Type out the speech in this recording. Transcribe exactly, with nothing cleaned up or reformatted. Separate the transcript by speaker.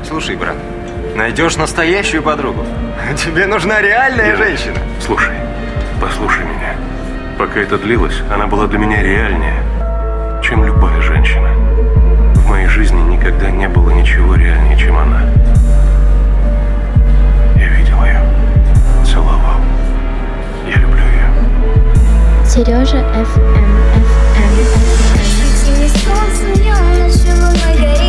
Speaker 1: Слушай, брат, найдешь настоящую подругу. Тебе нужна реальная
Speaker 2: Нет.
Speaker 1: женщина.
Speaker 2: Слушай, послушай меня. Пока это длилось, она была для меня реальнее, чем любая женщина. В моей жизни никогда не было ничего реальнее, чем она. Я видел ее, целовал. Я люблю ее.
Speaker 3: Сережа эф эм, эф эм, эф эм.
Speaker 4: Светилось солнце, я начала гореть.